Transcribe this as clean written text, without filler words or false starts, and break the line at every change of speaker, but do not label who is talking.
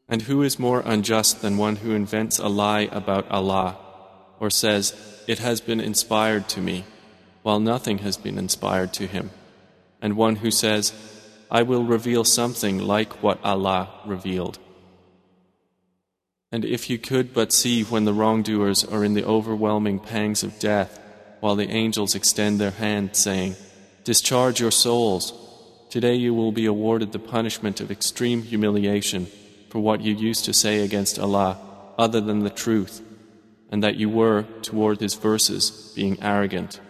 And who is more unjust than one who invents a lie about Allah, or says, "It has been inspired to me," while nothing has been inspired to him, and one who says, "I will reveal something like what Allah revealed." And if you could but see when the wrongdoers are in the overwhelming pangs of death, while the angels extend their hand, saying, "Discharge your souls. Today you will be awarded the punishment of extreme humiliation for what you used to say against Allah other than the truth, and that you were, toward His verses, being arrogant."